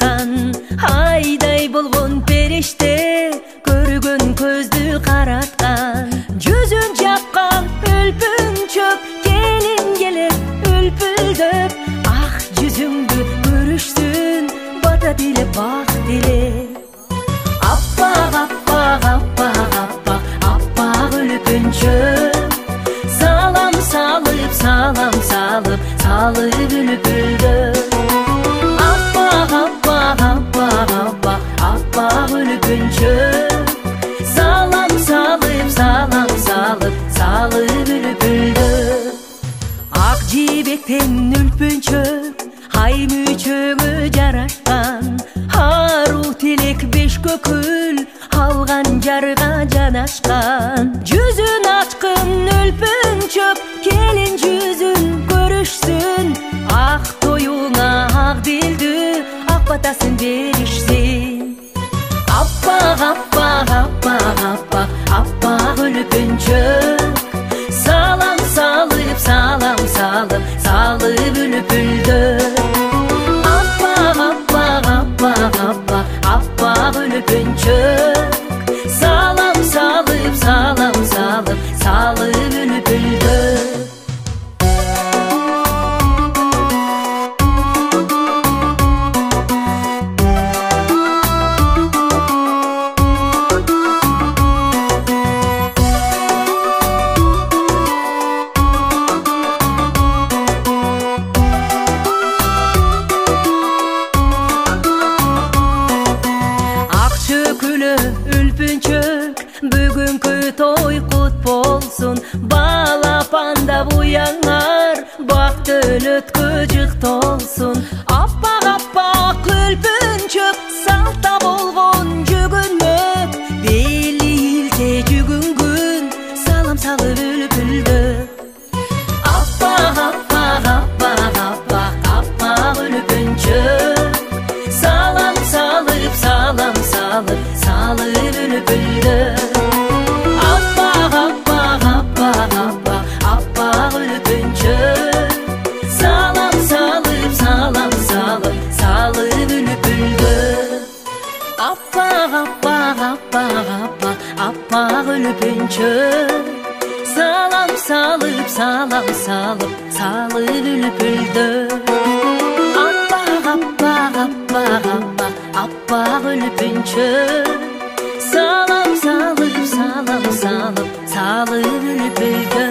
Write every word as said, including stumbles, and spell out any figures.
жараткан, айдай болгон периште көргөн көздү караткан. Жүзүн жапкан үлпүнчөк келин келет үлпүлдөп, ак жүзүңдү көрүшсүн бата тилеп бак тилеп. Аппак аппак аппак аппак аппак үлпүнчөк, салам салып салам салып салып үлпүлдөп. Аппак аппак аппак аппак аппак үлпүнчөк, салам салып салам салып салып үлпүлдөп. Ак жибектен үлпүнчөк ай мүчөгө жарашкан, ару тилек беш көкүл алган жарга жанашкан. Жүзүн ачкын үлпүнчөк келин жүзүн көрүшсүн, ак тоюңа ак дилдүү ак батасын беришсин. Аппак аппак аппак аппак аппак үлпүнчөк, салам салып салам салып салып үлпүлдөп. Аппак аппак аппак аппак аппак үлпүнчөк, салам салып салам салып салып үлпүлдөп. Үлпүнчөк бүгүнкү той кут болсун, балапанда буяңар бактын өткө жыктолсун. Аппак аппак үлпүнчөк салта болгон жүгүнмөк, бели илсе жүгүнгүн салам салып үлпүлдөп. Аппак аппак аппак аппак аппак үлпүнчөк, салам салып салам салып салып үлпүлдөп. Аппак аппак аппак аппак аппак үлпүнчөк, салам салып салам салып салып үлпүлдөп. Аппак аппак аппак аппак аппак үлпүнчөк, салам салып салам салып салып үлпүлдөп. Аппак аппак аппак аппак аппак үлпүнчөк, салам салып салам салып салып үлпүлдөп.